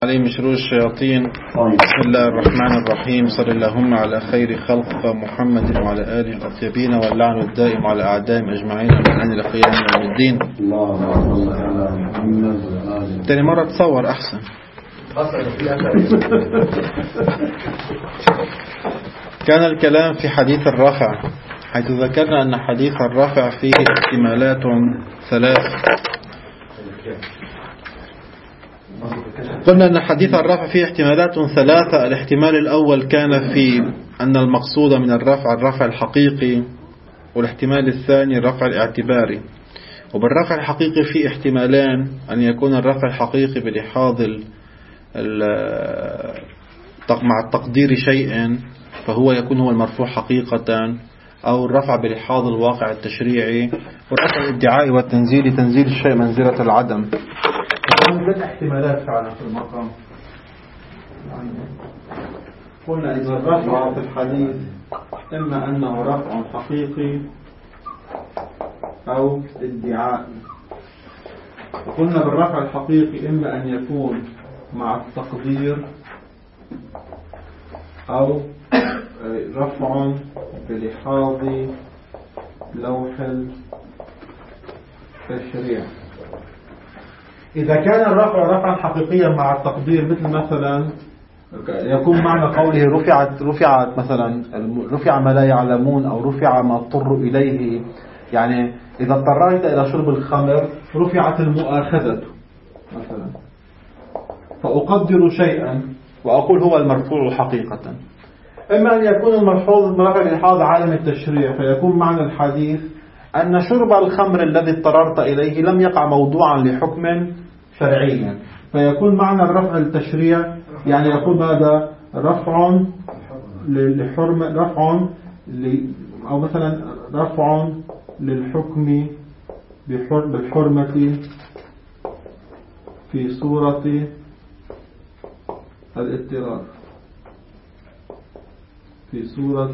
عليه من شرور الشياطين. بسم الله الرحمن الرحيم. صلى اللهم على خير خلق محمد وعلى آله الأطيبين، واللعن الدائم على أعدائهم أجمعين من أن القيام يوم الدين. تاني مرة تصور أحسن. كان الكلام في حديث الرفع، حيث ذكرنا أن حديث الرفع فيه احتمالات ثلاث. قلنا أن حديث الرفع فيه احتمالات ثلاثة. الاحتمال الأول كان في أن المقصود من الرفع الحقيقي، والاحتمال الثاني الرفع الاعتباري. وبالرفع الحقيقي في احتمالان: أن يكون الرفع الحقيقي بلحاظ مع التقدير شيء فهو يكون هو المرفوع حقيقة، أو الرفع بلحاظ الواقع التشريعي، والرفع الادعائي والتنزيل تنزيل الشيء منزلة العدم. ثلاث احتمالات فعلا في المقام. قلنا إذا الرفع في الحديث إما أنه رفع حقيقي أو ادعائي. قلنا بالرفع الحقيقي إما أن يكون مع التقدير أو رفع بلحاظ لوح التشريع. إذا كان الرفع رفعا حقيقيا مع التقدير، مثل مثلا يكون معنى قوله رفعت مثلا رفع ما لا يعلمون، أو رفع ما اضطر إليه، يعني إذا اضطريت إلى شرب الخمر رفعت المؤاخذة مثلا، فأقدر شيئا وأقول هو المرفوع حقيقة. إما أن يكون الملحوظ مرفع بلحاظ عالم التشريع، فيكون معنى الحديث أن شرب الخمر الذي اضطررت إليه لم يقع موضوعا لحكم شرعي، فيكون معنى الرفع التشريع، يعني يكون ماذا؟ رفع لحرمة، أو مثلا رفع للحكم بالحرمة في صورة الاضطرار، في صورة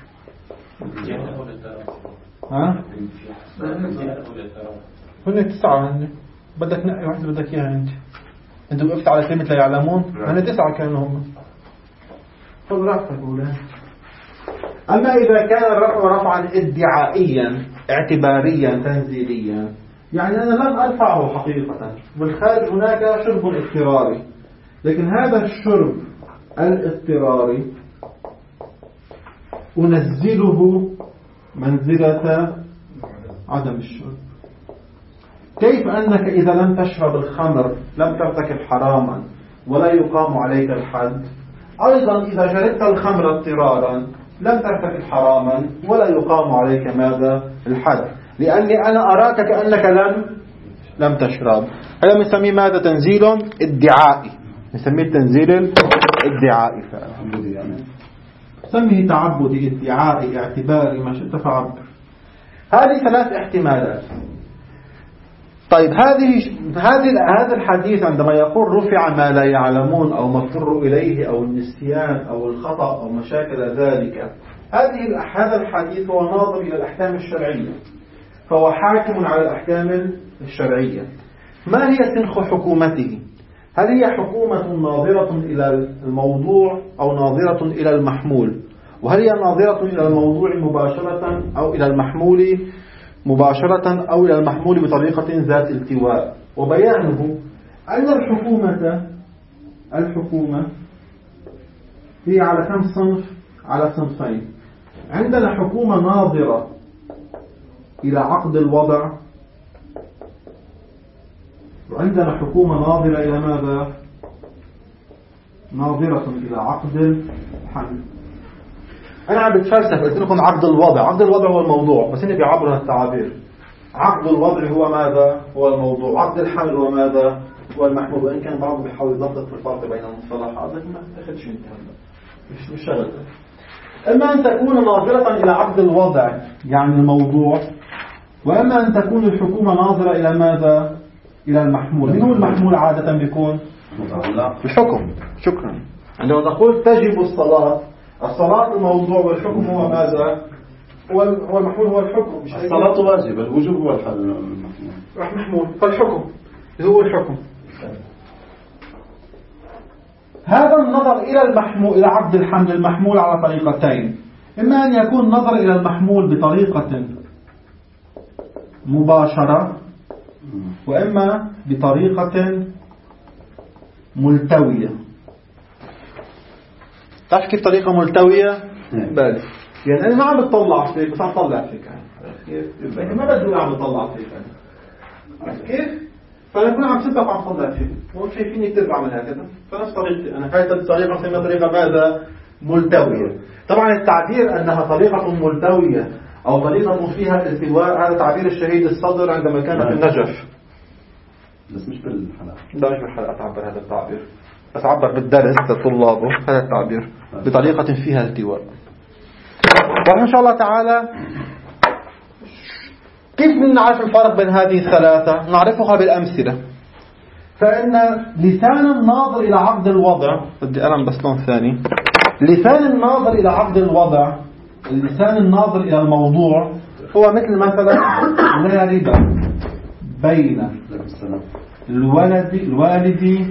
هن 9. بدك نقي واحدة بدك إياها أنت وقفت على كلمة لا يعلمون، هن 9 كانوا هم. خذ راحتك أولا. أما إذا كان الرفع رفعا ادعائيا اعتباريا تنزيليا، يعني أنا لم أرفعه حقيقة، بالخارج هناك شرب اضطراري، لكن هذا الشرب الاضطراري أنزله منزلة عدم الشرب. كيف أنك إذا لم تشرب الخمر لم ترتكب حراما ولا يقام عليك الحد، أيضا إذا شربت الخمر اضطرارا لم ترتكب حراما ولا يقام عليك ماذا؟ الحد، لأني أنا أراك كأنك لم تشرب. هذا نسميه ماذا؟ تنزيل ادعائي، نسميه التنزيل الادعائي. سميه تعبدي، ادعائي، اعتباري، ما شئت فعبر. هذه 3 احتمالات. طيب هذا الحديث عندما يقول رفع ما لا يعلمون أو ما اضطروا إليه أو النسيان أو الخطأ أو مشاكل ذلك، هذا الحديث هو ناظر إلى الأحكام الشرعية، فهو حاكم على الأحكام الشرعية. ما هي سنخ حكومته؟ هل هي حكومة ناظرة إلى الموضوع أو ناظرة إلى المحمول؟ وهل هي ناظرة إلى الموضوع مباشرة أو إلى المحمول مباشرة أو إلى المحمول بطريقة ذات التواء؟ وبيانه أن الحكومة هي على كم صنف؟ على صنفين. عندنا حكومة ناظرة إلى عقد الوضع، وعندنا حكومة ناظرة إلى ماذا؟ ناظرة إلى عقد الحمل. أنا عم بتفلسف، قلت لكم عقد الوضع هو الموضوع، بس هنا بيعبروا التعابير. عقد الوضع هو ماذا؟ هو الموضوع. عقد الحمل هو ماذا؟ هو المحمول. وإن كان بعضهم بيحاول يضبط في الفرق بين المصطلحات، لكن ما تاخدش انت هلا، مش شغلة. إما أن تكون ناظرة إلى عقد الوضع يعني الموضوع، وإما أن تكون الحكومة ناظرة إلى ماذا؟ إلى المحمول. من هو المحمول عادة بيكون؟ الحكم. شكرا. عندما نقول تجب الصلاة الموضوع، والحكم هو ماذا؟ هو المحمول، هو الحكم. الصلاة واجبة، الوجوب هو المحمول. فالحكم هو الحكم. هذا النظر إلى المحمول، إلى عقد الحمل المحمول على طريقتين. إما أن يكون نظر إلى المحمول بطريقة مباشرة، وإما بطريقة ملتوية. تعرف كيف طريقة ملتوية؟ بالي يعني أنا ما عم بتطلع فيك، بس عم بطلع فيك يعني ما بدي عم بتطلع فيك يعني. كيف؟ فأنا أكون عم سبق وعم بطلع فيك، هون شايفيني كتير بعمل هكذا، فنفس طريقتي أنا. هاي الطريقة نسميها طريقة ماذا؟ ملتوية. طبعا التعبير أنها طريقة ملتوية أو طريقة فيها التواء، هذا تعبير الشهيد الصدر عندما كان في النجف. بس مش بالحلقة. لا مش بالحلقة تعبر هذا التعبير، بس عبر بالدرس لطلابه هذا التعبير بطريقة فيها التواء. وإن شاء الله تعالى كيف نعرف الفرق بين هذه الثلاثة؟ نعرفها بالأمثلة. فإن لسان الناظر إلى عقد الوضع، بدي ألم بس لون ثاني. لسان الناظر إلى عقد الوضع، اللسان الناظر إلى الموضوع، هو مثل مثلا لا ربا بين الوالد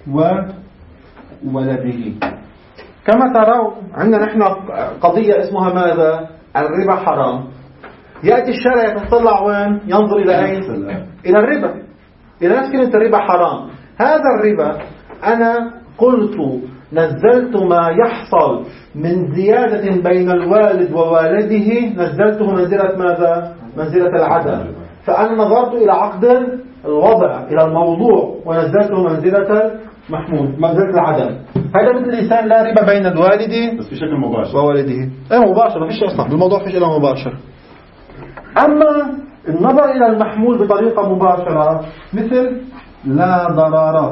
وولده. كما ترون عندنا نحن قضية اسمها ماذا؟ الربا حرام. يأتي الشارع يتطلع وين؟ ينظر إلى أين؟ إلى الربا، إلى نفس كلمة الربا حرام. هذا الربا أنا قلت نزلت ما يحصل من زيادة بين الوالد ووالده، نزلته منزلة ماذا؟ منزلة العدم. فأنا نظرت إلى عقد الوضع إلى الموضوع ونزلته منزلة المحمول، منزلة العدم. هذا مثل لسان لا ربا بين الوالد بس بشكل مباشر ووالده. ايه مباشر، ما فيش أصلا بالموضوع، فيش إلا مباشر. أما النظر إلى المحمول بطريقة مباشرة مثل لا ضرر،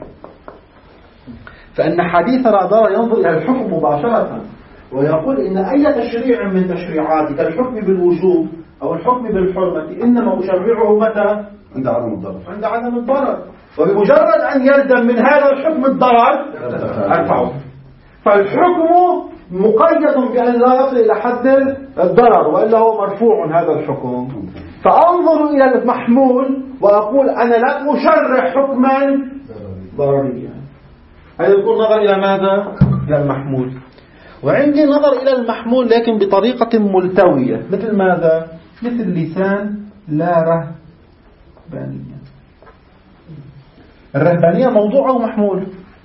فإن حديث لا ضرر ينظر إلى الحكم مباشرة ويقول إن أي تشريع من تشريعات كالحكم بالوجوب أو الحكم بالحرمة إنما أشرعه متى؟ عند عدم الضرر. عند عدم الضرر. وبمجرد أن يلزم من هذا الحكم الضرر أرفعه. فالحكم مقيد بأن لا يصل إلى حد الضرر، وإلا هو مرفوع هذا الحكم. فأنظر إلى المحمول وأقول أنا لا أشرع حكما ضرريا. هذا يكون نظر إلى ماذا؟ إلى المحمول. وعندي نظر إلى المحمول لكن بطريقة ملتوية، مثل ماذا؟ مثل لسان لا رهبانية. الرهبانية موضوع أو محمول؟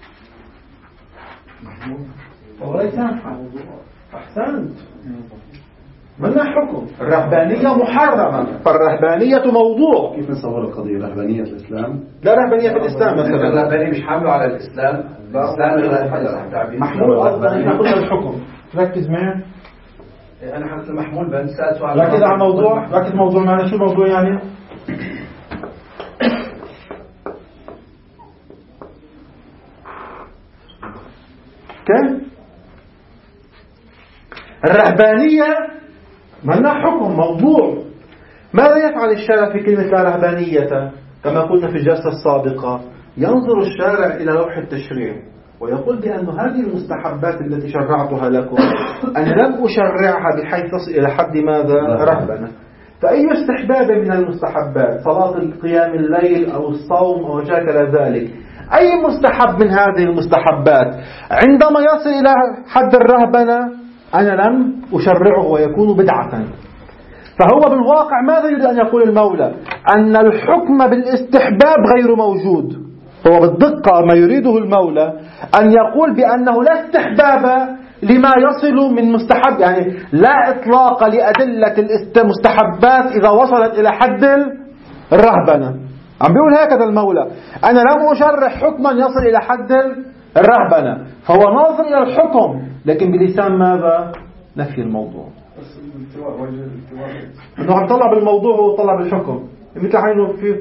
وليس أحسنت، منها حكم. الرهبانية محرمة، فالرهبانية موضوع. كيف نصور القضية؟ رهبانية الإسلام؟ لا رهبانية في الإسلام مثلا. الرهبانية مش حامله على الإسلام. الإسلام محمول أصلا إحنا قلنا الحكم. ركز معي. أنا حكيت المحمول بس سأل سؤال. ركز على الموضوع، ركز موضوع معنا. شو الموضوع يعني؟ كيف؟ الرهبانية منها حكم موضوع. ماذا يفعل الشارع في كلمة لا رهبانية؟ كما قلنا في الجلسة السابقة، ينظر الشارع إلى لوح التشريع ويقول بأن هذه المستحبات التي شرعتها لكم أنا لم أشرعها بحيث تصل إلى حد ماذا؟ رهبنة. فأي استحباب من المستحبات، صلاة قيام الليل أو الصوم أو شاكل ذلك، أي مستحب من هذه المستحبات عندما يصل إلى حد الرهبنة أنا لم أشرعه ويكون بدعة. فهو بالواقع ماذا يريد أن يقول المولى؟ أن الحكم بالاستحباب غير موجود. هو بالدقة ما يريده المولى أن يقول بأنه لا استحباب لما يصل من مستحب، يعني لا إطلاق لأدلة المستحبات إذا وصلت إلى حد الرهبنة. عم بيقول هكذا المولى، أنا لم أشرع حكما يصل إلى حد الرهبنة. فهو ناظر إلى الحكم لكن بلسان ماذا؟ نفي الموضوع. انه عم طلع بالموضوع وطلع بالحكم، مثل عينه في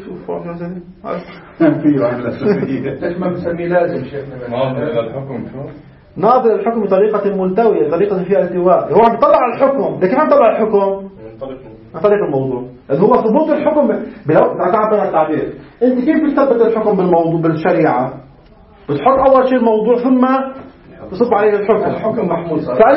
ليش ما بنسميه لازم شيخنا؟ ناظر إلى الحكم شو؟ ناظر الحكم بطريقة ملتوية، طريقة فيها التواء. هو عم يطلع على الحكم لكن عم يطلع الحكم عن طريق الموضوع، اللي هو ثبوت الحكم. تعبر عن التعبير. انت كيف بتثبت الحكم بالموضوع بالشريعة؟ بتحط أول شيء الموضوع ثم تصب عليه الحكم محمول. فأنا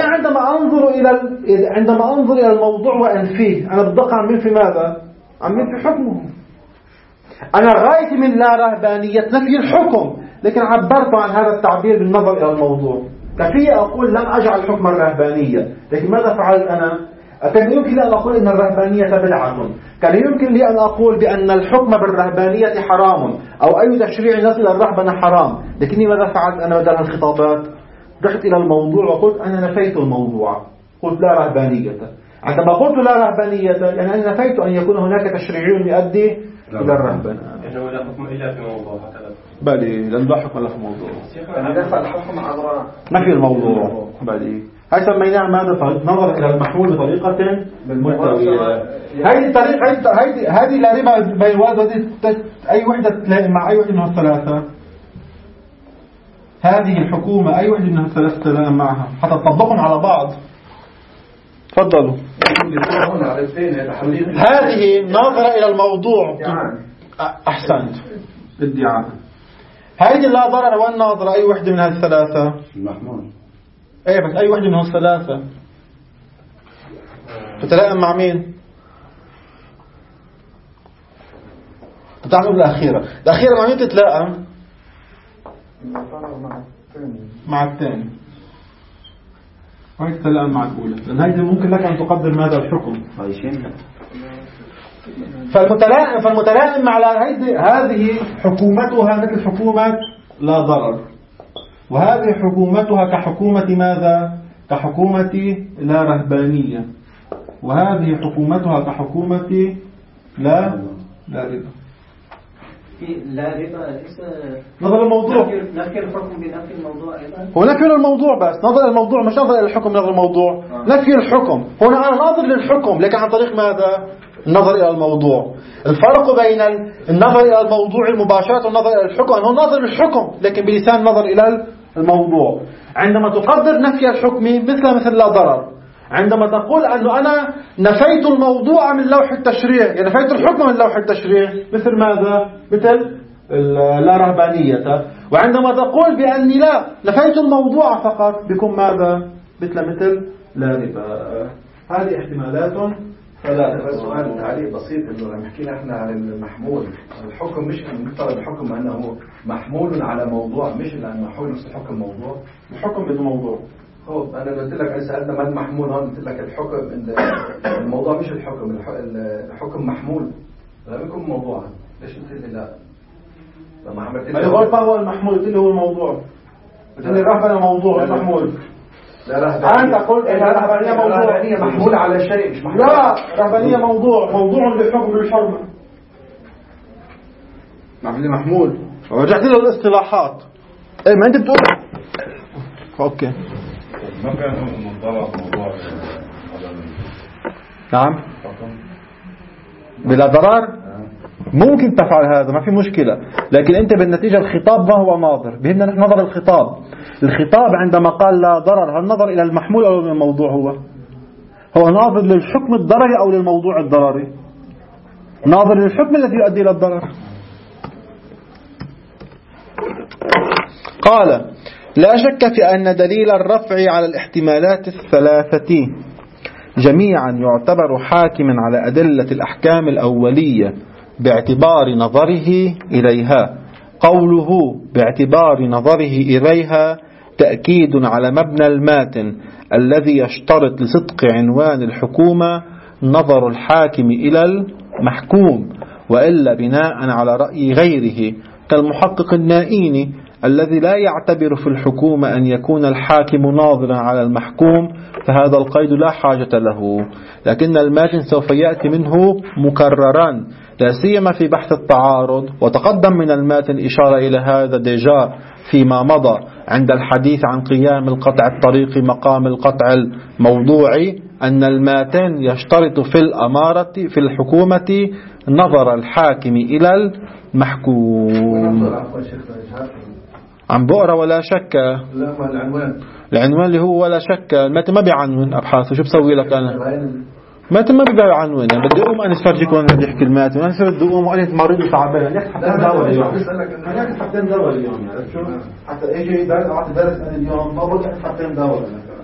عندما أنظر إلى الموضوع وأنفيه، أنا بدقق عم ينفي ماذا؟ عم ينفي حكمه. أنا غايتي من لا رهبانية نفي الحكم، لكن عبرت عن هذا التعبير بالنظر إلى الموضوع. كفي أقول لم أجعل حكم الرهبانية، لكن ماذا فعلت أنا؟ كان يمكن لي أن أقول إن الرهبانية بدعة، كان يمكن لي أن أقول بأن الحكم بالرهبانية حرام، أو أي تشريع يصل إلى الرهبنة حرام. لكني ماذا فعلت أنا بدل الخطابات؟ رحت إلى الموضوع وقلت أنا نفيت الموضوع، قلت لا رهبانية. عندما قلت لا رهبانية يعني أنا نفيت أن يكون هناك تشريع يؤدي إلى الرهبنة. إنه لا حكم إلا في موضوع هكذا. بلي لن لا حكم إلا في موضوع. دفع الحكم عبر نفي الموضوع. بلي هاي سميناها ماذا؟ نظر إلى المحمول بطريقة ملتوية. هذه الطريقة هذه لا ربا بين والد أي وحدة تلائم مع أي وحدة من الثلاثة. هذه الحكومة أي وحدة من الثلاثة تلائم معها حتى تطبقهم على بعض. تفضلوا. هذه ناظرة إلى الموضوع. أحسنت. ادعاء. هذه لا ضرر والناظرة أي وحدة من هذه الثلاثة. المحمول. ايه بس أي وحدة من هذه الثلاثة تتلائم مع مين؟ تعالوا بالأخيرة. الأخيرة مع مين تتلائم؟ مع الثاني. وهي تتلائم مع الأولى، لأن هذه ممكن لك أن تقدر ماذا الحكم. فالمتلائم مع هذه حكومتها مثل حكومة لا ضرر، وهذه حكومتها كحكومة ماذا؟ كحكومة لا رهبانية، وهذه حكومتها كحكومة لا ربا. لا ربا ليس نظر الموضوع. نفي الحكم بنفي الموضوع أيضا. هو نفي الموضوع بس نظر الموضوع، مش نظر الحكم. نظر الموضوع نفي الحكم. هنا أنا ناظر للحكم لكن عن طريق ماذا؟ النظر إلى الموضوع. الفرق بين النظر إلى الموضوع المباشرة والنظر إلى الحكم أنه ناظر للحكم لكن بلسان نظر إلى الموضوع. عندما تقدر نفي الحكم مثل لا ضرر، عندما تقول أنه أنا نفيت الموضوع من لوح التشريع، يعني نفيت الحكم من لوح التشريع، مثل ماذا؟ مثل لا رهبانية. وعندما تقول بأني لا نفيت الموضوع فقط بكم ماذا؟ مثل لا ربا. هذه احتمالات ثلاثة. سؤال تعليق بسيط إنه لما حكينا إحنا عن المحمول، الحكم مش نفترض الحكم أنه محمول على موضوع، مش لأنه محمول نفس الحكم موضوع. الحكم بالموضوع. أنا قلت لك أنا سألنا ما المحمول هون، قلت لك الحكم الموضوع مش الحكم، الحكم محمول لا يكون موضوعا. ليش قلت لي لا؟ لما عملت لي قلت ما هو المحمول؟ قلت لي هو الموضوع. قلت لي رهبانية موضوع مش محمول. لا رهبانية. أنت قلت رهبانية موضوع. رهبانية محمول على شيء مش محمول. لا رهبانية موضوع بالحكم بالحرمة. رهبانية محمول. ورجعت له الاصطلاحات. إيه ما أنت بتقول. أوكي. ما كان منطلق موضوع نعم. بلا ضرر ممكن تفعل هذا ما في مشكلة، لكن أنت بالنتيجة الخطاب ما هو ناظر. بهمنا نحن نظر الخطاب عندما قال لا ضرر، هل نظر إلى المحمول أو للموضوع؟ هو ناظر للحكم الضرري أو للموضوع الضرري؟ ناظر للحكم الذي يؤدي إلى الضرر. قال لا شك في أن دليل الرفع على الاحتمالات الثلاثة جميعا يعتبر حاكما على أدلة الأحكام الأولية باعتبار نظره إليها. قوله باعتبار نظره إليها تأكيد على مبنى الماتن الذي يشترط لصدق عنوان الحكومة نظر الحاكم إلى المحكوم، وإلا بناء على رأي غيره كالمحقق النائيني الذي لا يعتبر في الحكومة أن يكون الحاكم ناظرا على المحكوم، فهذا القيد لا حاجة له، لكن الماتن سوف يأتي منه مكررا لا سيما في بحث التعارض. وتقدم من الماتن إشارة إلى هذا ديجا فيما مضى عند الحديث عن قيام القطع الطريقي مقام القطع الموضوعي أن الماتن يشترط في الأمارة في الحكومة نظر الحاكم إلى المحكوم. عن بؤرة ولا شك. العنوان اللي هو ولا شك. الماتن ما بيعنون أبحاثه. شو بسوي لك أنا؟ الماتن ما بيعنون. يعني بدي أقوم أنا أفرجيكم أنا بدي أحكي الماتن. أنا بدي أقوم وأنا مريض وتعبان. أنا حتى دواء اليوم. أنا حتى دواء اليوم. يعني شو؟ حتى إيجي درس أعطي درس أنا اليوم. ما بقول لك حتى دواء.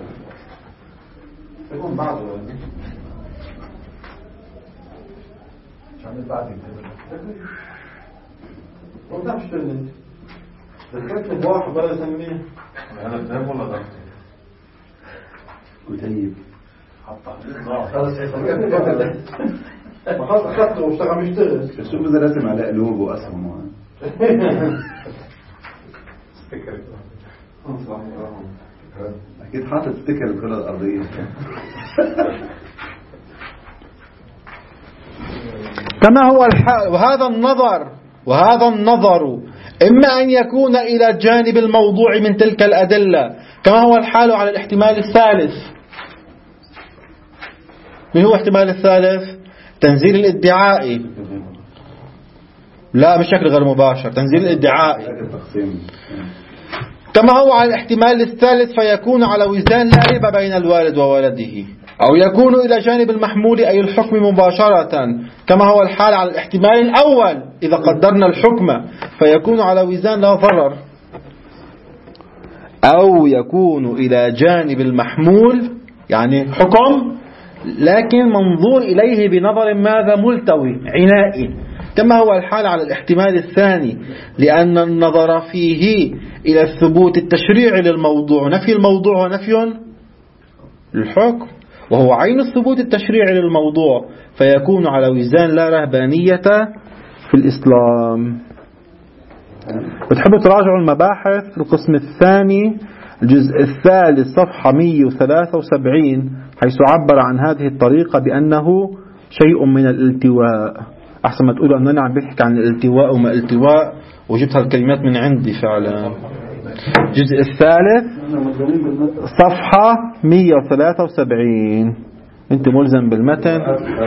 يكون بعضه. شو عمل بعدين؟ وده مش تلنت. ذكرت بواحد ولا يسميه هذا كتاب ولا ضغط؟ كتيب خلص ما خلص أخذته واشتغل مشتغل. شو بدي رسم على قلوب وأسهم أكيد حاطط ستيكر الكرة الأرضية. كما هو الحال. وهذا النظر إما أن يكون إلى جانب الموضوع من تلك الأدلة كما هو الحال على الاحتمال الثالث. من هو احتمال الثالث؟ تنزيل الادعاء، لا بشكل غير مباشر، تنزيل الادعاء كما هو على الاحتمال الثالث، فيكون على وزان لا ريب بين الوالد وولده، أو يكون إلى جانب المحمول أي الحكم مباشرة كما هو الحال على الاحتمال الأول إذا قدرنا الحكم، فيكون على وزان لا ضرر، أو يكون إلى جانب المحمول يعني حكم لكن منظور إليه بنظر ماذا؟ ملتوي عنائي كما هو الحال على الاحتمال الثاني، لأن النظر فيه إلى الثبوت التشريعي للموضوع، نفي الموضوع ونفي الحكم، وهو عين الثبوت التشريعي للموضوع، فيكون على وزان لا رهبانية في الإسلام. بتحبوا تراجعوا المباحث في القسم الثاني الجزء الثالث صفحة 173 حيث عبر عن هذه الطريقة بأنه شيء من الالتواء. أحسن ما تقولوا أننا عم بحكي عن الالتواء وما التواء وجبت هالكلمات من عندي فعلا. الجزء الثالث صفحة 173 أنت ملزم بالمتن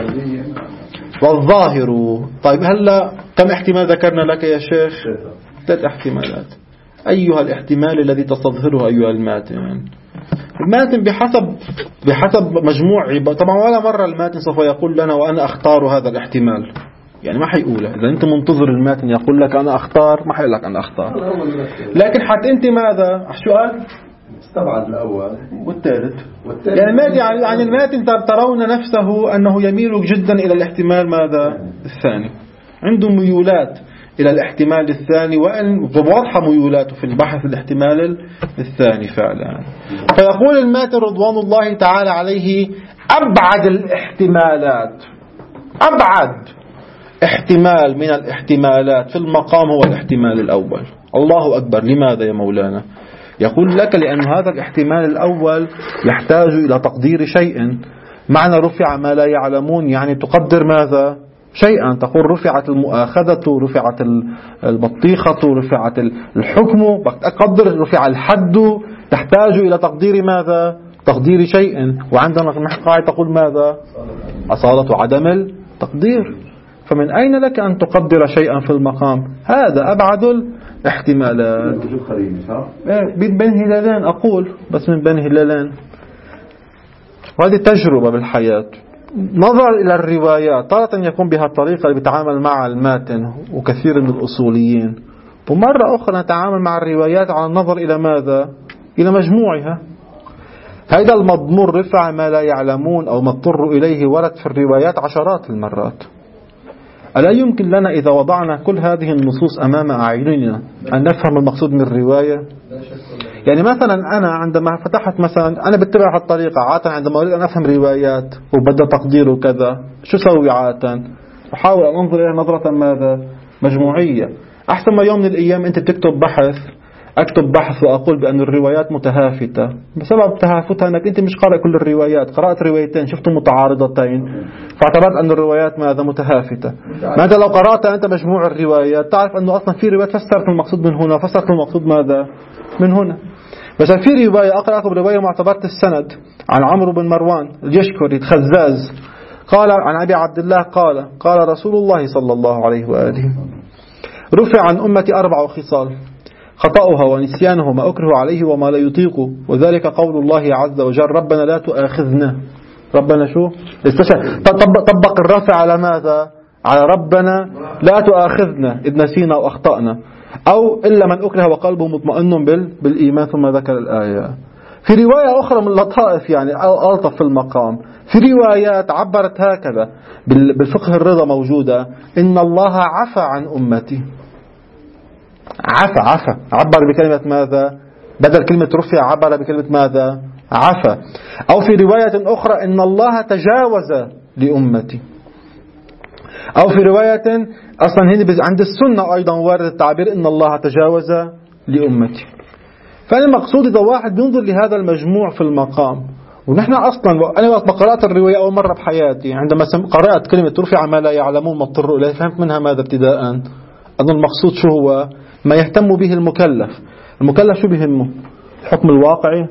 والظاهر. طيب هلا كم احتمال ذكرنا لك يا شيخ؟ 3 احتمالات. أيها الاحتمال الذي تستظهره أيها الماتن؟ الماتن بحسب مجموع طبعا ولا مرة الماتن سوف يقول لنا وأنا أختار هذا الاحتمال، يعني ما حيقوله. إذا أنت منتظر الماتن يقول لك أنا أختار، ما حيقول لك أنا أختار، لكن حتى أنت ماذا؟ شو قال؟ استبعد الأول والثالث. يعني الماتن ترون نفسه أنه يميل جدا إلى الاحتمال ماذا؟ الثاني، عنده ميولات إلى الاحتمال الثاني، وأن واضحة ميولاته في البحث الاحتمال الثاني فعلا. فيقول الماتن رضوان الله تعالى عليه أبعد الاحتمالات، أبعد احتمال من الاحتمالات في المقام هو الاحتمال الأول. الله أكبر. لماذا يا مولانا؟ يقول لك لأن هذا الاحتمال الأول يحتاج إلى تقدير شيء. معنى رفع ما لا يعلمون يعني تقدر ماذا؟ شيئا. تقول رفعت المؤاخذة، رفعت البطيخة، رفعت الحكم، أقدر رفع الحد، تحتاج إلى تقدير ماذا؟ تقدير شيء. وعندنا قاعدة تقول ماذا؟ أصالة عدم التقدير. فمن أين لك أن تقدر شيئا في المقام؟ هذا أبعد الاحتمالات. بين هلالين أقول، بس من بين هلالين. وهذه تجربة بالحياة. نظر إلى الروايات تارة يكون بها الطريقة اللي بيتعامل مع الماتن وكثير من الأصوليين، ومرة أخرى نتعامل مع الروايات على النظر إلى ماذا؟ إلى مجموعها. هذا المضمون رفع ما لا يعلمون أو ما اضطر إليه ورد في الروايات عشرات المرات. ألا يمكن لنا إذا وضعنا كل هذه النصوص أمام أعيننا أن نفهم المقصود من الرواية؟ يعني مثلا أنا عندما فتحت مثلا أنا بتبع هالطريقة عادة عندما أريد أن أفهم روايات وبدأ تقديره كذا، شو سوي عادة؟ أحاول أن أنظر إلى نظرة ماذا؟ مجموعية. أحسن ما يوم من الأيام أنت بتكتب بحث، أكتب بحث وأقول بأن الروايات متهافتة بسبب تهافتها أنك أنت مش قارئ كل الروايات، قرأت روايتين شفتم متعارضتين فاعتبرت أن الروايات ماذا؟ متهافتة. ماذا لو قرأت أنت مجموع الروايات تعرف أنه أصلا في روايات فسرت المقصود من هنا، فسرت المقصود ماذا؟ من هنا. مثلا في رواية أقرأ لكم رواية معتبرة السند عن عمرو بن مروان اليشكري الخزاز قال عن أبي عبد الله قال رسول الله صلى الله عليه وآله رفع عن أمتي 4 خصال: خطأها ونسيانه ما أكره عليه وما لا يطيقه، وذلك قول الله عز وجل ربنا لا تؤاخذنا. ربنا شو؟ طبق الرفع على ماذا؟ على ربنا لا تؤاخذنا إذ نسينا وأخطأنا، أو إلا من أكره وقلبه مطمئن بالإيمان، ثم ذكر الآية. في رواية أخرى من لطائف يعني ألطف في المقام، في روايات عبرت هكذا بالفقه الرضا موجودة: إن الله عفى عن أمتي. عفى عبر بكلمة ماذا؟ بدل كلمة رفع عبر بكلمة ماذا؟ عفى. أو في رواية أخرى إن الله تجاوز لأمتي. أو في رواية أصلا هنا عند السنة أيضا وارد التعبير إن الله تجاوز لأمتي. فالمقصود إذا واحد بينظر لهذا المجموع في المقام، ونحن أصلا أنا وقت قرأت الرواية أول مرة بحياتي عندما قرأت كلمة رفع ما لا يعلمون ما اضطروا إليه، فهمت منها ماذا ابتداء؟ أن المقصود شو هو؟ ما يهتم به المكلف. المكلف شو بهمه؟ الحكم الواقعي؟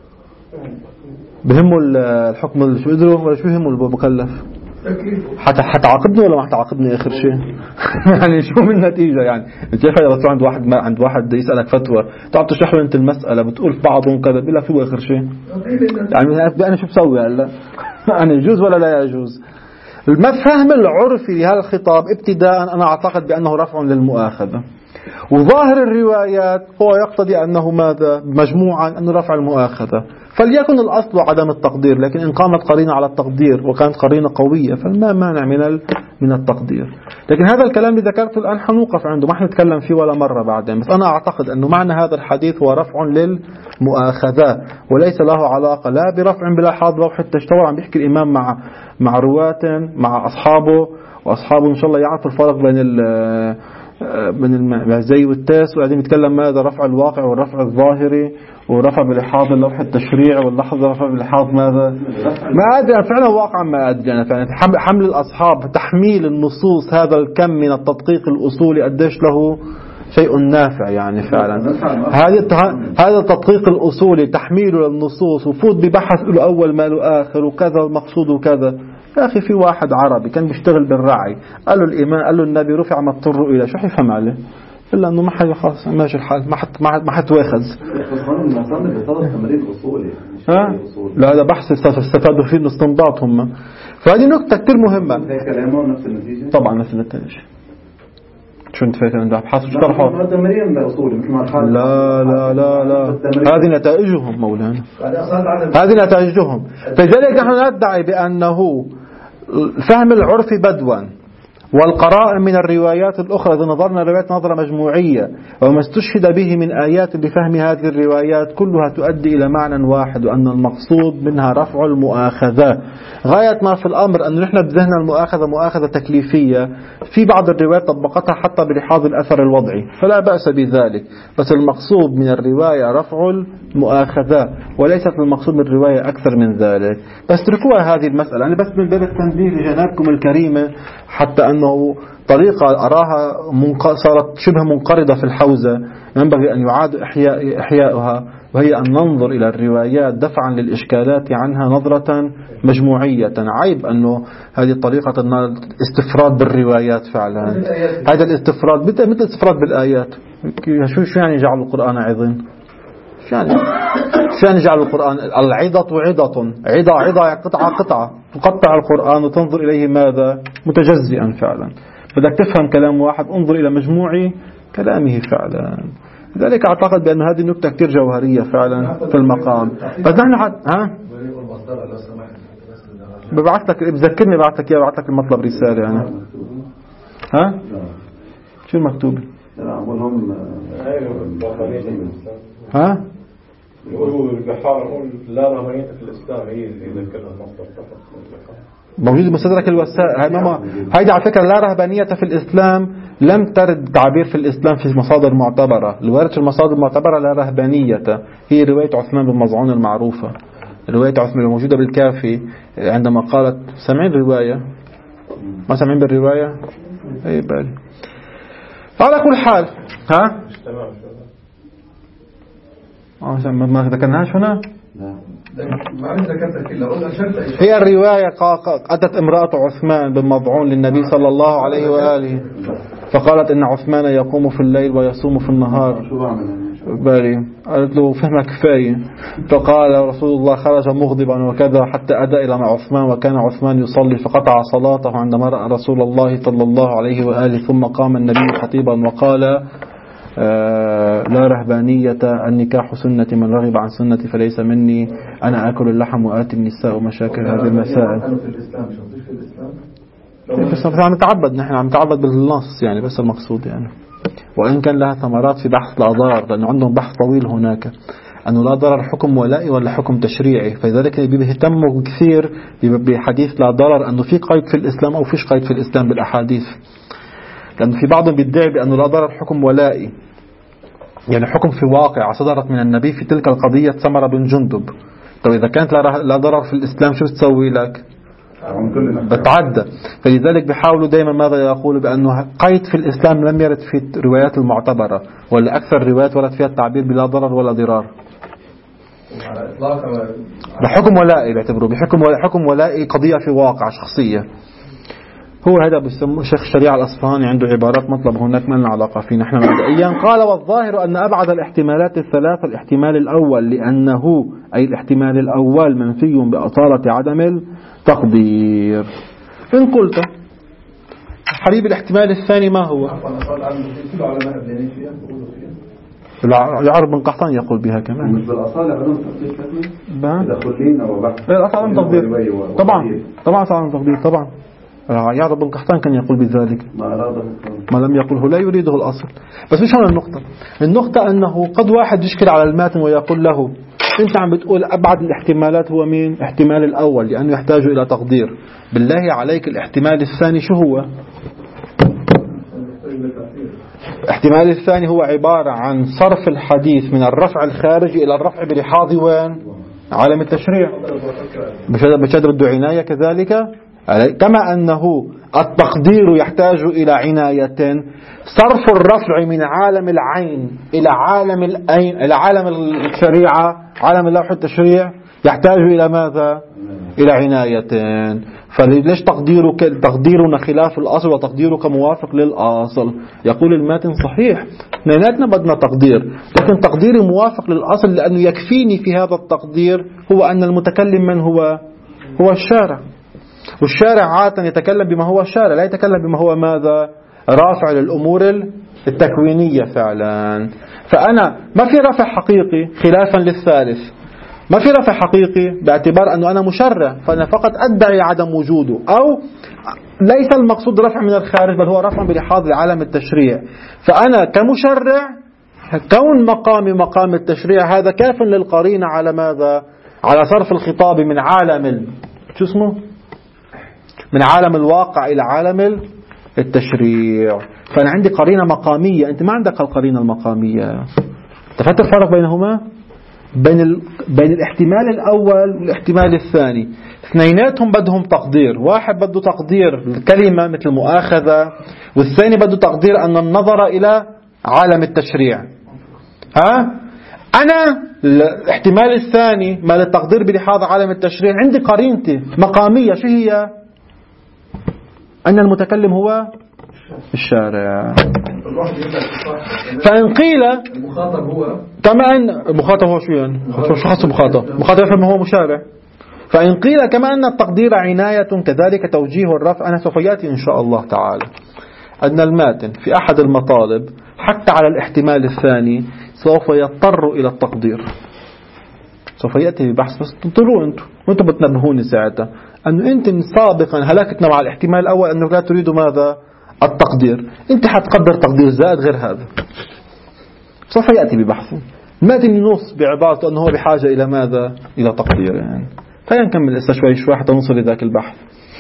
بهمه الحكم شو قدره ولا شو بهمه المكلف؟ حتعاقبني ولا ما حتعاقبني آخر شيء؟ يعني شو من النتيجة؟ يعني انت كيف إذا عند واحد يسألك فتوى تعال تشرح له انت المسألة بتقول في بعضهم كذا بلا شو آخر شيء؟ يعني أنا شو بسوي هلا؟ يعني يجوز ولا لا يجوز؟ المفهوم العرفي لهذا الخطاب ابتداء أنا أعتقد بأنه رفع للمؤاخذة، وظاهر الروايات هو يقتضي أنه ماذا؟ مجموعا أنه رفع المؤاخذة. فليكن الأصل عدم التقدير، لكن إن قامت قرينة على التقدير وكانت قرينة قوية فما مانع من التقدير. لكن هذا الكلام اللي ذكرته الآن حنوقف عنده، ما حنتكلم فيه ولا مرة بعدين. بس أنا أعتقد أنه معنى هذا الحديث هو رفع للمؤاخذة وليس له علاقة لا برفع بلا حاض لوح التشتوى. عم بيحكي الإمام مع رواة مع أصحابه، وأصحابه إن شاء الله يعرفوا الفرق بين المعزي والتاس، وقاعدين يتكلم ماذا رفع الواقع والرفع الظاهري ورفع بالإحاط اللوح التشريع واللحظة رفع بالإحاط ماذا ما أدري فعلا واقعا ما أدري أنا فعلا حمل الأصحاب تحميل النصوص هذا الكم من التدقيق الأصولي قديش له شيء نافع يعني فعلا. هذا التدقيق الأصولي تحميله للنصوص وفوت ببحث له أول ما له آخر وكذا والمقصود وكذا. يا أخي في واحد عربي كان بيشتغل بالرعي قال له الإمام قال له النبي رفع ما اضطروا إلى شو حيفهم عليه؟ إلا أنه ما حد خلاص ماشي الحال ما حد واخذ. لا هذا بحث استفادوا فيه الاستنباط هم. فهذه نقطة كتير مهمة. طبعا نفس النتائج. شو انت فاكر انه ابحاث شرحوا؟ لا هذه نتائجهم مولانا، هذه نتائجهم. فلذلك نحن ندعي بأنه فهم العرف بدوا والقرائن من الروايات الأخرى إذا نظرنا الروايات نظرة مجموعية وما استشهد به من آيات بفهم هذه الروايات كلها تؤدي إلى معنى واحد، وأن المقصود منها رفع المؤاخذة. غاية ما في الأمر أن نحن بذهننا المؤاخذة مؤاخذة تكليفية، في بعض الروايات طبقتها حتى بلحاظ الأثر الوضعي فلا بأس بذلك، بس المقصود من الرواية رفع المؤاخذة وليست المقصود من الرواية أكثر من ذلك. بس تركوها هذه المسألة، أنا بس من باب التنبيه لجنابكم الكريمة حتى أنه طريقة أراها صارت شبه منقرضة في الحوزة ينبغي أن يعاد إحياؤها، وهي أن ننظر إلى الروايات دفعا للإشكالات عنها نظرة مجموعية. عيب أنه هذه طريقة الاستفراد بالروايات فعلا، هذا الاستفراد مثل الاستفراد بالآيات. شو يعني جعل القرآن عظيم؟ شو يعني جعل القرآن العظة عظة قطعة تقطع القرآن وتنظر إليه ماذا متجزئا فعلا. بدك تفهم كلام واحد انظر إلى مجموع كلامه فعلا. لذلك أعتقد بأن هذه نكتة كتير جوهرية فعلا في المقام. بس نحن ببعث لك بذكرني بعث لك المطلب رسالة يعني شو المكتوب يقولوا البحار لا رهبانية في الإسلام هي اللي ذكرها المصدر موجود مستدرك الوسائل. هيدا على فكرة لا رهبانية في الإسلام لم ترد تعبير في الإسلام في مصادر معتبرة. الوارد في المصادر المعتبرة لا رهبانية هي رواية عثمان بن مظعون المعروفة، رواية عثمان الموجودة بالكافي عندما قالت سمعين رواية ما سمعين بالرواية أي بالي. على كل حال ما ذكرناش هنا. هي الرواية أتت امرأة عثمان بن مظعون للنبي صلى الله عليه وآله فقالت إن عثمان يقوم في الليل ويصوم في النهار. قالت له فهمك كفاية. فقال رسول الله خرج مغضبا وكذا حتى أدى إلى عثمان وكان عثمان يصلي فقطع صلاته عندما رأى رسول الله صلى الله عليه وآله. ثم قام النبي خطيبا وقال لا رهبانية النكاح سنة من رغب عن سنتي فليس مني أنا أكل اللحم وآتي النساء ومشاكل هذه المسائل. في الإسلام عم نتعبد، نحن عم نتعبد بالنص يعني بس المقصود يعني وإن كان لها ثمرات في بحث لا ضرر، لأنه عندهم بحث طويل هناك أنه لا ضرر حكم ولائي ولا حكم تشريعي، فلذلك بيهتموا كثير بحديث لا ضرر أنه في قيد في الإسلام أو فيش قيد في الإسلام بالأحاديث، لأنه في بعضهم بيدعي بأنه لا ضرر حكم ولائي، يعني حكم في واقع صدرت من النبي في تلك القضية سمرة بن جندب. طيب إذا كانت لا ضرر في الإسلام شو تسوي لك؟ بتعدى. فلذلك بيحاولوا دائما ماذا يقولوا بأنه قيد في الإسلام لم يرد في الروايات المعتبرة، ولا أكثر الروايات ورد فيها التعبير بلا ضرر ولا ضرار. بحكم ولائي بيعتبروه بحكم ولائي قضية في واقع شخصية. هو هذا بيسموه شيخ الشريعة الأصفهاني، عنده عبارات مطلب هناك ما لنا علاقة فيه نحن مبدئيا. قال والظاهر أن أبعد الاحتمالات الثلاثة الاحتمال الأول، لأنه أي الاحتمال الأول منفي بأصالة عدم التقدير. إن قلت حبيب الاحتمال الثاني ما هو؟ العرب بن قحطان يقول بها كمان مش بالأصالة عدم تقدير إذا خلينا وبحث عدم تقدير طبعا عدم تقدير طبعا. يعرب بن قحطان كان يقول بذلك، ما لم يقله لا يريده الأصل. بس مش هنا النقطة أنه قد واحد يشكل على الماتن ويقول له أنت عم بتقول أبعد الاحتمالات هو مين؟ احتمال الأول لأنه يحتاج إلى تقدير. بالله عليك الاحتمال الثاني شو هو؟ الاحتمال الثاني هو عبارة عن صرف الحديث من الرفع الخارجي إلى الرفع برحاض وين؟ عالم التشريع. مش بده عناية كذلك، كما أنه التقدير يحتاج إلى عناية. صرف الرفع من عالم العين إلى عالم الشريعة، عالم اللوح التشريع، يحتاج إلى ماذا؟ إلى عناية. فليش تقديرنا خلاف الأصل وتقديرك موافق للأصل؟ يقول الماتن صحيح اثنيناتنا بدنا تقدير، لكن تقديري موافق للأصل لأنه يكفيني في هذا التقدير هو أن المتكلم من هو الشارع، والشارع عادة يتكلم بما هو الشارع، لا يتكلم بما هو ماذا؟ رافع للأمور التكوينية فعلا. فأنا ما في رفع حقيقي خلافا للثالث، ما في رفع حقيقي باعتبار أنه أنا مشرع، فأنا فقط أدعي عدم وجوده، أو ليس المقصود رفع من الخارج بل هو رفع بلحاظ العالم التشريع. فأنا كمشرع كون مقام التشريع هذا كاف للقرينة على ماذا؟ على صرف الخطاب من عالم من عالم الواقع إلى عالم التشريع. فأنا عندي قرينة مقامية، أنت ما عندك القرينة المقامية. تفهم الفرق بينهما؟ بين الاحتمال الأول والاحتمال الثاني، اثنيناتهم بدهم تقدير. واحد بده تقدير الكلمة مثل مؤاخذة، والثاني بده تقدير أن النظر إلى عالم التشريع. أنا الاحتمال الثاني ما للتقدير بلحاظ عالم التشريع عندي قرينتي مقامية، شو هي؟ أن المتكلم هو الشارع. فإن قيل المخاطب هو كما أن المخاطب هو شو يعني؟ شو خاص مخاطب يفهم هو مشارع. فإن قيل كما أن التقدير عناية كذلك توجيه الرفع. أنا سوف يأتي إن شاء الله تعالى أن الماتن في أحد المطالب حتى على الاحتمال الثاني سوف يضطر إلى التقدير، سوف يأتي ببحث. بس تنطلوا وأنتم بتنبهوني ساعتها أنه أنت سابقا هلكتنا مع الاحتمال الأول أنه لا تريد ماذا؟ التقدير. أنت حتقدر تقدير زائد غير هذا، سوف يأتي ببحث. الماتن ينص بعبارته أنه هو بحاجة إلى ماذا؟ إلى تقدير. يعني خلينا نكمل لسه شوي حتى نوصل لذاك البحث.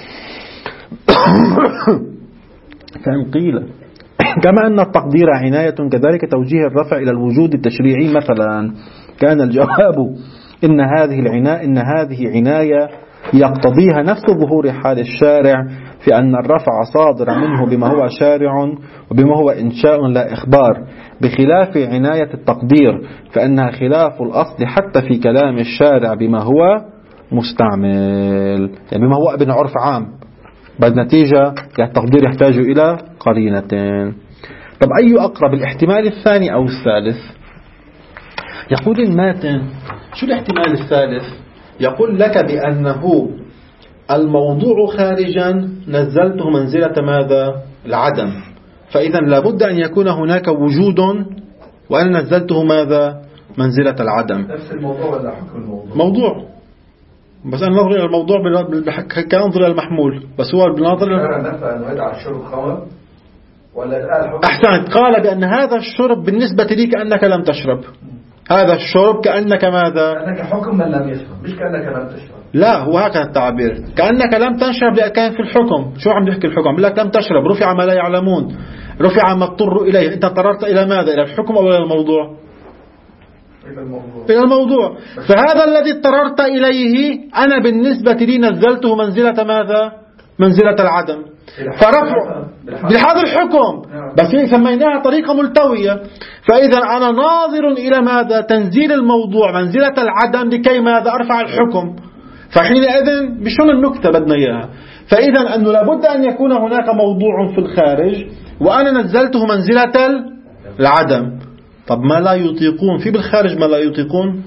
فإن قيل كما أن التقدير عناية كذلك توجيه الرفع إلى الوجود التشريعي مثلا، كان الجواب إن هذه عناية يقتضيها نفس ظهور حال الشارع في أن الرفع صادر منه بما هو شارع وبما هو إنشاء لا إخبار، بخلاف عناية التقدير فإنها خلاف الأصل حتى في كلام الشارع بما هو مستعمل، يعني بما هو ابن عرف عام. بالنتيجة التقدير يحتاج إلى قرينتين. طب أي أقرب الاحتمال الثاني أو الثالث؟ يقول الماتن شو الاحتمال الثالث؟ يقول لك بأنه الموضوع خارجا نزلته منزلة ماذا؟ العدم، فإذا لابد أن يكون هناك وجود وأنا نزلته ماذا؟ منزلة العدم. نفس الموضوع ولا حكم الموضوع؟ موضوع، بس أنا نظر إلى الموضوع كأنظر إلى المحمول، بس هو بنظر نفع أنه يدعى الشرب خمر ولا قال حكم؟ أحسنت، قال بأن هذا الشرب بالنسبة لي كأنك لم تشرب. هذا الشرب كأنك ماذا؟ كأنك حكم من لم يشرب، مش كأنك لم تشرب. لا، هو هكذا التعبير، كأنك لم تشرب لأن كان في الحكم. شو عم نحكي الحكم؟ بقول لك لم تشرب، رفع ما لا يعلمون، رفع ما اضطر إليه. أنت اضطررت إلى ماذا؟ إلى الحكم أو إلى الموضوع؟ إلى الموضوع. فهذا الذي اضطررت إليه أنا بالنسبة لي نزلته منزلة ماذا؟ منزلة العدم. فرفع بهذا الحكم، بس سميناها طريقة ملتوية. فإذا أنا ناظر إلى ماذا؟ تنزيل الموضوع منزلة العدم لكي ماذا؟ أرفع الحكم. فحينئذ بشون النكتة بدنا إياها؟ فإذا أنه لابد أن يكون هناك موضوع في الخارج وأنا نزلته منزلة العدم. طب ما لا يطيقون في بالخارج، ما لا يطيقون.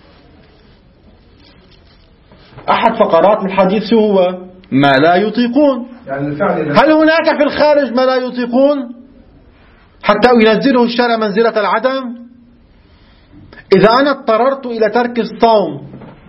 أحد فقرات من الحديث هو ما لا يطيقون. يعني هل هناك في الخارج ما لا يطيقون حتى ينزله الشرع منزلة العدم؟ إذا أنا اضطررت إلى ترك الصوم،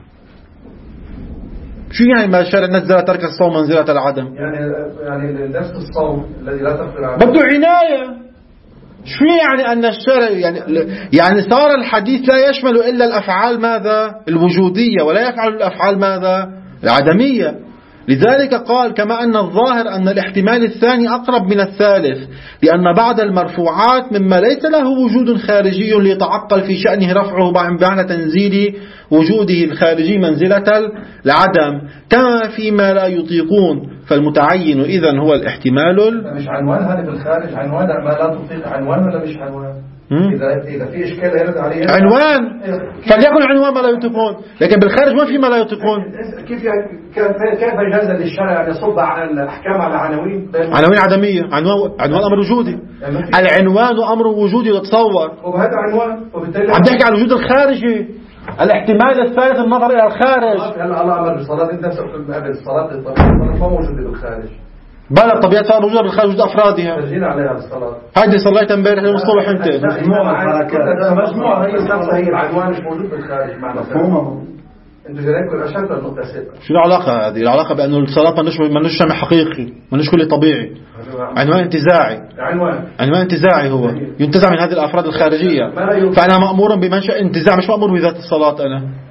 شو يعني ما الشرع نزل ترك الصوم منزلة العدم؟ يعني نفس الصوم الذي لا تقدر عليه بده عناية. شو يعني أن الشرع يعني صار الحديث لا يشمل إلا الأفعال ماذا؟ الوجودية، ولا يفعل الأفعال ماذا؟ العدمية. لذلك قال كما أن الظاهر أن الاحتمال الثاني أقرب من الثالث، لأن بعض المرفوعات مما ليس له وجود خارجي ليتعقل في شأنه رفعه بمعنى تنزيل وجوده الخارجي منزلة العدم، كما فيما لا يطيقون. فالمتعين إذن هو الاحتمال. مش عنوان هذا بالخارج، عنوان ما لا تطيق، عنوان ولا مش عنوان؟ إذا في إشكال يرد عليه عنوان، فليكن عنوان ما لا يطيقون، لكن بالخارج ما في ما لا يطيقون. كيف جاز للشرع أن يصب على الأحكام على عناوين عدمية؟ عنوان أمر وجودي. العنوان أمر وجودي يتصور، وهذا عنوان. عم تحكي عن الوجود الخارجي، الاحتمال الثالث النظر إلى الخارج. هلا الله أمر بالصلاة، أنت نفسك قبل الصلاة الطبيعية ما موجودة بالخارج. بلا الطبيعة صار موجودة بالخارج، وجود أفرادها. سجلنا عليها الصلاة. هذه صليت امبارح اليوم الصبح أنت. مجموعة هي نفسها، هي العنوان مش موجود بالخارج معنا. أنتوا جايين أشرت النقطة 6. شو العلاقة هذه؟ العلاقة بأنه الصلاة منش شمع حقيقي، منش كل طبيعي. عنوان انتزاعي. عنوان انتزاعي هو ينتزع من هذه الأفراد الخارجية. فأنا مأمور بمنشأ انتزاع، مش مأمور بذات الصلاة.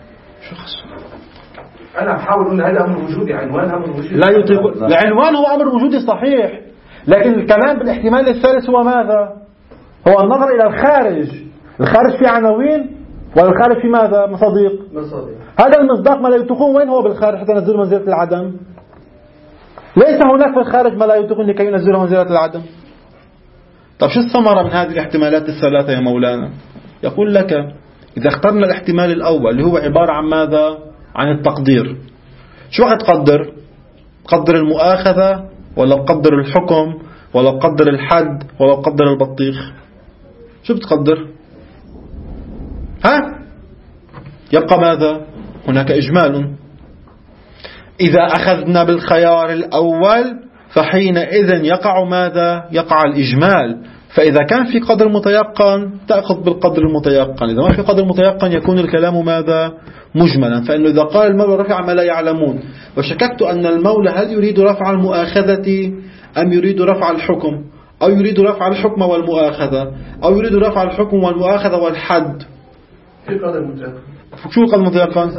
أنا بحاول أقول هذا أمر وجودي، عنوان أمر وجودي. لا يطيق. العنوان هو أمر وجودي صحيح، لكن الكلام بالاحتمال الثالث هو ماذا؟ هو النظر إلى الخارج. الخارج في عناوين والخارج في ماذا؟ مصادق. هذا المصداق ما لا يطيقون وين هو بالخارج حتى ينزل منزلة العدم؟ ليس هناك في الخارج ما لا يطيقون لكي ينزله منزلة العدم. طب شو الثمرة من هذه الاحتمالات الثلاثة يا مولانا؟ يقول لك إذا اخترنا الاحتمال الأول اللي هو عبارة عن ماذا؟ عن التقدير. شو وقت تقدر؟ قدر المؤاخذة ولا قدر الحكم ولا قدر الحد ولا قدر البطيخ؟ شو بتقدر؟ يبقى ماذا؟ هناك إجمال. إذا أخذنا بالخيار الأول فحينئذ يقع ماذا؟ يقع الإجمال. فإذا كان في قدر متيقن تأخذ بالقدر المتيقن، إذا ما في قدر متيقن يكون الكلام ماذا؟ مجملا. فإنه إذا قال المولى رفع ما لا يعلمون، وشككت أن المولى هل يريد رفع المؤاخذة أم يريد رفع الحكم، أو يريد رفع الحكم والمؤاخذة، أو يريد رفع الحكم والمؤاخذة والحد. في قدر متيقن. شو القدر المتيقن؟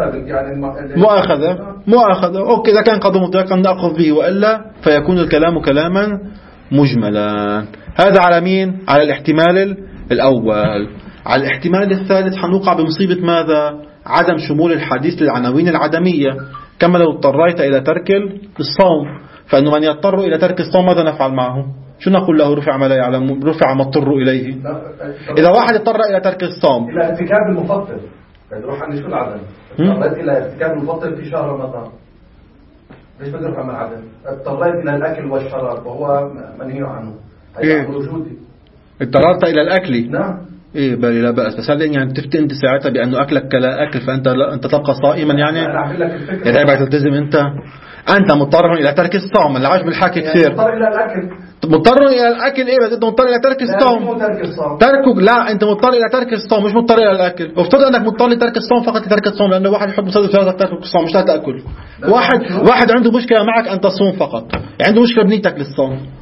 مؤاخذة. أوكي، إذا كان قدر متيقن نأخذ به، وإلا فيكون الكلام كلاما مجملا. هذا على مين؟ على الاحتمال الأول. على الاحتمال الثالث حنوقع بمصيبة ماذا؟ عدم شمول الحديث للعناوين العدمية، كما لو اضطريت إلى ترك الصوم. فإنه من يضطر إلى ترك الصوم ماذا نفعل معه؟ شو نقول له؟ رفع ما لا يعلم، رفع ما اضطر إليه. إذا واحد اضطر إلى ترك الصوم إلى ارتكاب المفطر، يروح عن شو العدم؟ اضطريت إلى ارتكاب المفطر في شهر رمضان، ليش بدي أرفع من العدم؟ اضطريت إلى الأكل والشراب وهو منهي عنه، هذا أمر وجودي. اضطررت إلى الأكل؟ نعم. إيه بالي لا بأس، بس هل يعني تفتي أنت ساعتها بأنه أكلك كلا أكل فأنت تبقى صائما يعني؟ أنا أعمل لك الفكرة. إذا بقى تلتزم أنت مضطر إلى ترك الصوم. اللي عاش بالحكي كثير مضطر إلى الأكل. مضطر إلى الأكل. إيه بس أنت مضطر إلى ترك الصوم. تركه لا، أنت مضطر إلى ترك الصوم مش مضطر إلى الأكل. افترض أنك مضطر لترك الصوم فقط لترك الصوم، لأنه واحد يحب يصدق في ترك الصوم مش تأكل. واحد عنده مشكلة معك أن تصوم فقط، عنده مشكلة بنيتك للصوم.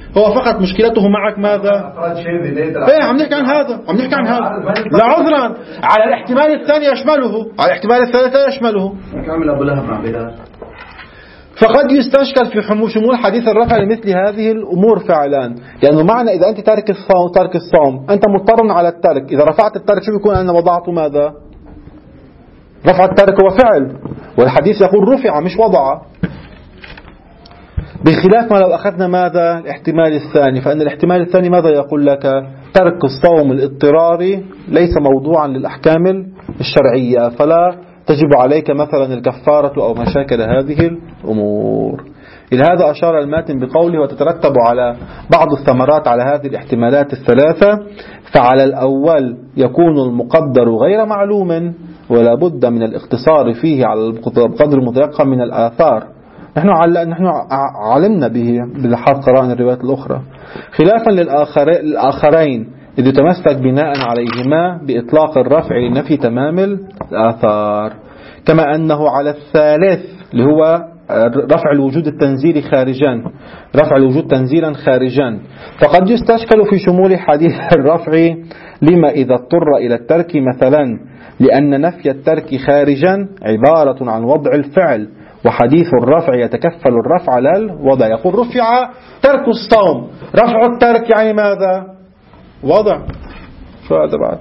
هو فقط مشكلته معك ماذا؟ ايه عم نحكي عن هذا، عم نحكي عن هذا. لا عذرا، على الاحتمال الثاني يشمله، على الاحتمال الثالث يشمله. كامل أبو لهب مع بلال. فقد يستشكل في شمول حديث الرفع لمثل هذه الأمور فعلا، لأنه معنى إذا أنت تارك الصوم أنت مضطر على الترك. إذا رفعت الترك شو بيكون؟ أنا وضعت ماذا؟ رفع الترك هو فعل، والحديث يقول رفع مش وضع. بخلاف ما لو أخذنا ماذا؟ الاحتمال الثاني، فإن الاحتمال الثاني ماذا يقول لك؟ ترك الصوم الاضطراري ليس موضوعا للأحكام الشرعية، فلا تجب عليك مثلا الكفارة أو مشاكل هذه الأمور. إلى هذا أشار الماتن بقوله وتترتب على بعض الثمرات على هذه الاحتمالات الثلاثة. فعلى الأول يكون المقدر غير معلوم ولا بد من الاقتصار فيه على القدر المتيقن من الآثار. نحن علمنا به بلحاظ قرائن الروايات الأخرى، خلافا للآخرين إذ يتمسك بناء عليهما بإطلاق الرفع لنفي تمام الآثار. كما أنه على الثالث اللي هو رفع الوجود التنزيلي خارجا، رفع الوجود تنزيلا خارجا، فقد يستشكل في شمول حديث الرفع لما إذا اضطر إلى الترك مثلا، لأن نفي الترك خارجا عبارة عن وضع الفعل، وحديث الرفع يتكفل الرفع للوضع. يقول رفع ترك الصوم، رفع الترك يعني ماذا؟ وضع. شو هذا بعد؟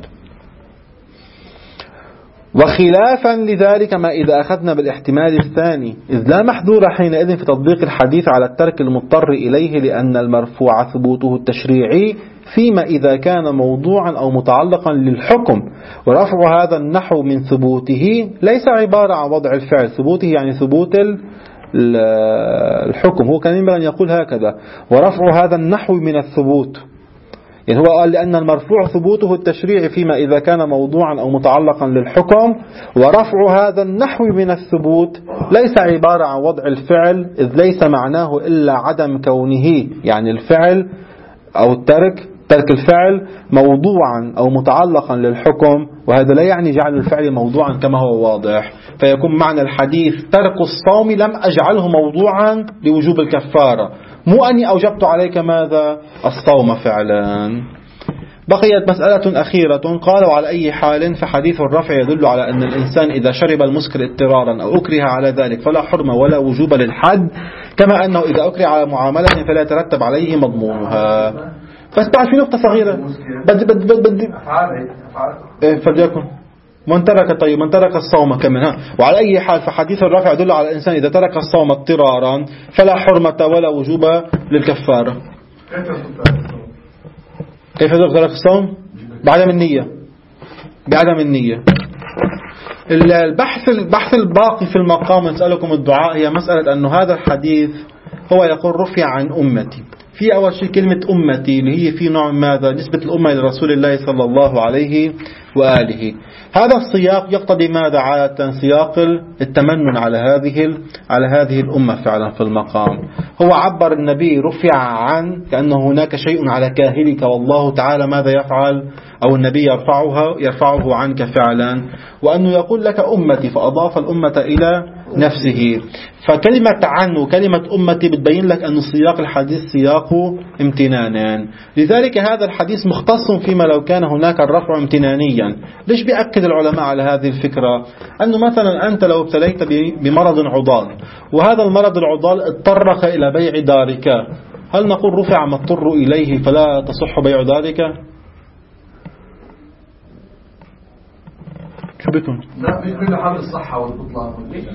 وخلافا لذلك ما إذا أخذنا بالاحتمال الثاني، إذ لا محذور حينئذ في تطبيق الحديث على الترك المضطر إليه، لأن المرفوع ثبوته التشريعي فيما إذا كان موضوعا أو متعلقا للحكم، ورفع هذا النحو من ثبوته ليس عبارة عن وضع الفعل، ثبوته يعني ثبوت الحكم. هو كان ينبغي أن يقول هكذا، ورفع هذا النحو من الثبوت، يعني هو قال لأن المرفوع ثبوته التشريعي فيما إذا كان موضوعا أو متعلقا للحكم، ورفع هذا النحو من الثبوت ليس عبارة عن وضع الفعل، إذ ليس معناه إلا عدم كونه، يعني الفعل أو ترك الفعل موضوعا أو متعلقا للحكم، وهذا لا يعني جعل الفعل موضوعا كما هو واضح. فيكون معنى الحديث ترك الصوم لم أجعله موضوعا لوجوب الكفارة، مو أني أوجبت عليك ماذا؟ الصوم فعلا. بقيت مسألة أخيرة، قالوا على أي حال فحديث الرفع يدل على أن الإنسان إذا شرب المسكر اضطرارا أو أكره على ذلك فلا حرمة ولا وجوب للحد، كما أنه إذا أكره على معاملة فلا يترتب عليه مضمونها. بس بعد في نقطة صغيرة بدي فليكن من ترك من ترك الصوم كمان. وعلى أي حال فحديث الرفع يدل على الإنسان إذا ترك الصوم اضطرارا فلا حرمة ولا وجوب للكفارة. كيف ترك الصوم؟ بعدم النية، بعدم النية. البحث الباقي في المقام نسألكم الدعاء هي مسألة أنه هذا الحديث هو يقول رفع عن أمتي. في أول شيء كلمة أمتي اللي هي في نوع ماذا؟ نسبة الأمة إلى رسول الله صلى الله عليه وآله. هذا السياق يقتضي ماذا عادة؟ سياق التمنن على هذه الأمة فعلا في المقام. هو عبر النبي رفع عن كأنه هناك شيء على كاهلك، والله تعالى ماذا يفعل؟ أو النبي يرفعه عنك فعلا، وأنه يقول لك أمتي فأضاف الأمة إلى نفسه. فكلمة عن وكلمة أمتي بتبين لك أن سياق الحديث سياق امتنان. لذلك هذا الحديث مختص فيما لو كان هناك الرفع امتنانيا. ليش بيأكد العلماء على هذه الفكرة؟ أنه مثلا أنت لو ابتليت بمرض عضال، وهذا المرض العضال اضطرك إلى بيع دارك، هل نقول رفع ما اضطر إليه فلا تصح بيع دارك؟ شو بكم؟ لا مش كل حال الصحة والبطلان.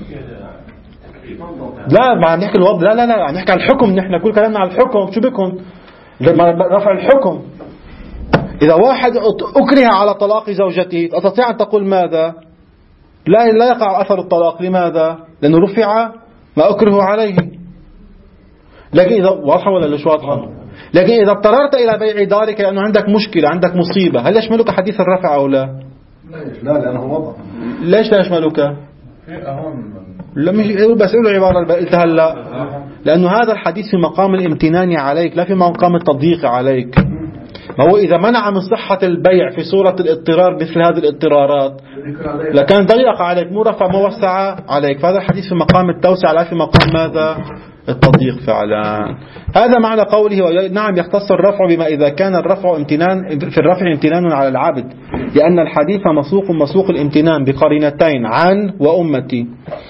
لا ما نحكي الوضع، لا نحكي عن الحكم. نحن كل كلامنا عن الحكم. شو بكم؟ رفع الحكم. إذا واحد أكره على طلاق زوجته تستطيع أن تقول ماذا؟ لا يقع أثر الطلاق. لماذا؟ لأنه رفع ما أكره عليه. لكن إذا واضحة ولا ليش واضحة؟ لكن إذا اضطررت إلى بيع دارك لأنه عندك مشكلة، عندك مصيبة، هل يشملك حديث الرفع أو لا؟ لا لأنه وضع. ليش لا يشملك؟ لا مش بس له عبارة اللي قلتها لا، لأنه هذا الحديث في مقام الامتنان عليك لا في مقام التضييق عليك. ما هو إذا منع من صحة البيع في صورة الاضطرار مثل هذه الاضطرارات لكان ضيق عليك، مو رفع، مو وسع عليك. فهذا الحديث في مقام التوسع لا في مقام ماذا؟ التضييق فعلا. هذا معنى قوله نعم يختص الرفع بما إذا كان الرفع امتنان في الرفع امتنان على العبد، لأن الحديث مسوق الامتنان بقرينتين عن وأمتي،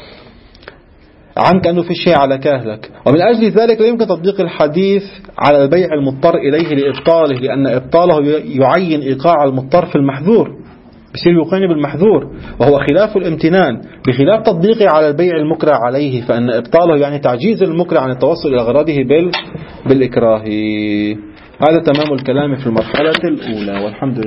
عن كأنه في الشيء على كاهلك، ومن أجل ذلك لا يمكن تطبيق الحديث على البيع المضطر إليه لإبطاله، لأن إبطاله يعين إيقاع المضطر في المحذور، بصير يقين بالمحذور، وهو خلاف الامتنان، بخلاف تطبيقه على البيع المكره عليه، فإن إبطاله يعني تعجيز المكره عن التوصل إلى أغراضه بالإكراه. هذا تمام الكلام في المرحلة الأولى، والحمد لله.